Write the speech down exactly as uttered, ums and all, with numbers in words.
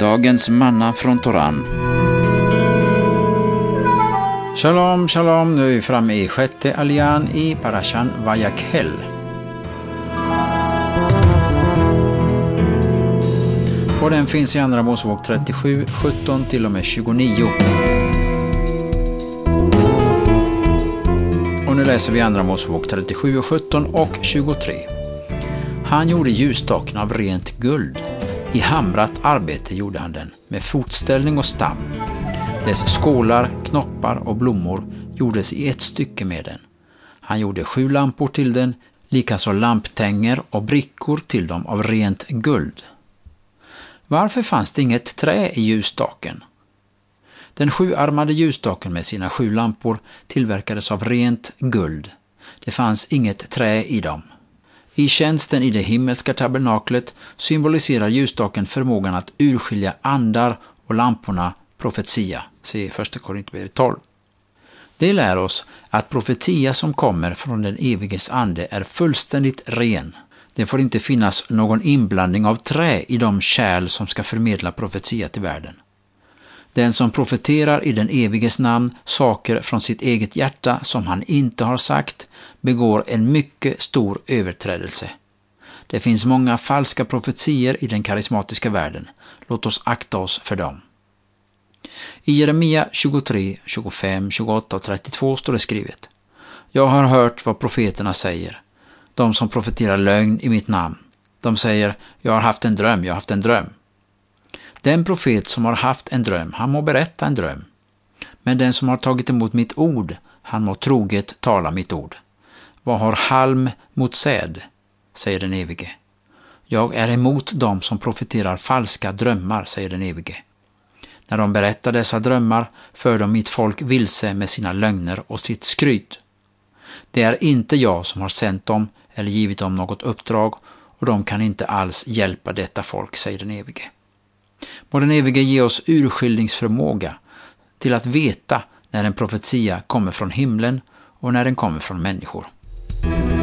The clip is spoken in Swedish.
Dagens manna från Toran. Shalom, shalom. Nu är vi framme i sjätte aljan i Parashan Vayakhel. Och den finns i Andra Mosebok trettiosju, sjutton till och med tjugonio. Och nu läser vi Andra Mosebok trettiosju, sjutton och tjugotre. Han gjorde ljusstaken av rent guld. I hamrat arbete gjorde han den, med fotställning och stam. Dess skålar, knoppar och blommor gjordes i ett stycke med den. Han gjorde sju lampor till den, likaså lamptänger och brickor till dem av rent guld. Varför fanns det inget trä i ljusstaken? Den sjuarmade ljusstaken med sina sju lampor tillverkades av rent guld. Det fanns inget trä i dem. I tjänsten i det himmelska tabernaklet symboliserar ljusstaken förmågan att urskilja andar och lamporna profetia. Se första Korinthierbrevet tolv. Det lär oss att profetia som kommer från den eviges ande är fullständigt ren. Det får inte finnas någon inblandning av trä i de kärl som ska förmedla profetia till världen. Den som profeterar i den eviges namn saker från sitt eget hjärta som han inte har sagt begår en mycket stor överträdelse. Det finns många falska profetier i den karismatiska världen. Låt oss akta oss för dem. I Jeremia tjugotre, tjugofem, tjugoåtta och trettiotvå står det skrivet: Jag har hört vad profeterna säger. De som profeterar lögn i mitt namn. De säger, jag har haft en dröm, jag har haft en dröm. Den profet som har haft en dröm, han må berätta en dröm. Men den som har tagit emot mitt ord, han må troget tala mitt ord. Vad har halm mot säd, säger den evige. Jag är emot dem som profeterar falska drömmar, säger den evige. När de berättar dessa drömmar för de mitt folk vilse med sina lögner och sitt skryt. Det är inte jag som har sänt dem eller givit dem något uppdrag, och de kan inte alls hjälpa detta folk, säger den evige. Må den evige ge oss urskiljningsförmåga till att veta när en profetia kommer från himlen och när den kommer från människor.